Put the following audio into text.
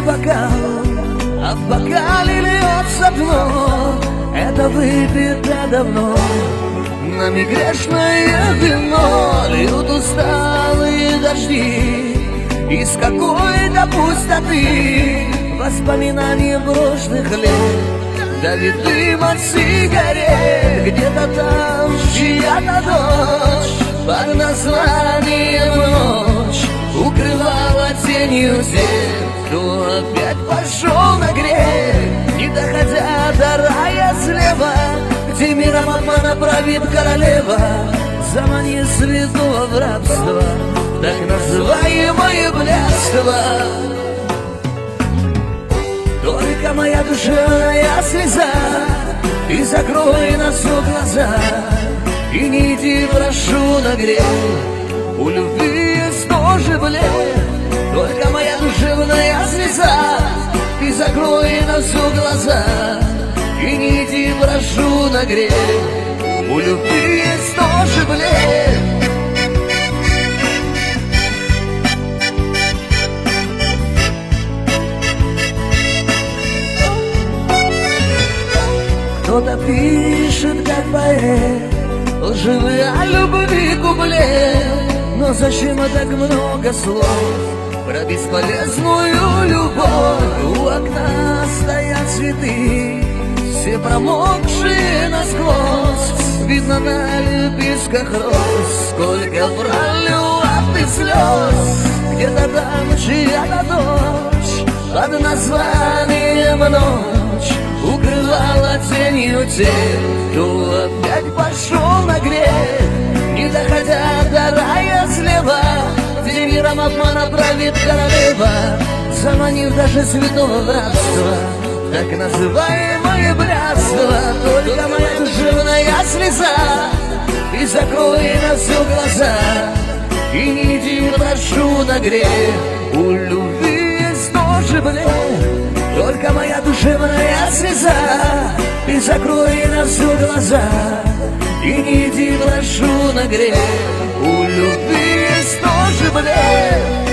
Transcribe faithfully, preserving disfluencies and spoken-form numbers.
бокал, а в бокале льется дно. Это выпито давно, нами грешное вино. Льют усталые дожди из какой-то пустоты, воспоминания прошлых лет. Давит дым от сигарет, где-то там чья-то дочь под названием «Ночь» укрывала тенью тех, кто опять пошел на грех, не доходя до рая слева, где миром обмана правит королева, заманив святого в рабство, так называемое блядство. Только моя душевная слеза, и закрой носу глаза, и не иди, прошу, на грех. У любви есть тоже блед. Только моя душевная слеза, и закрой носу глаза, и не иди, прошу, на грех. У любви есть тоже блед. Кто-то пишет, как поэт, лживые о любви куплет. Но зачем так много слов про бесполезную любовь? У окна стоят цветы, все промокшие насквозь. Видно на лепестках роз, сколько пролила ты слез. Где-то там чья-то дочь под названием «Ночь» укрывала тенью тех, кто опять пошел на грех, не доходя до рая слева, где миром обмана правит королева, заманив даже святого в рабство, так называемое блядство. Только моя душевная слеза, и закрой на все глаза, и не иди, прошу, на грех. У любви есть тоже блед. Только моя душевная слеза, и закрой на все глаза, и не иди, прошу, на грех. У любви есть тоже блед.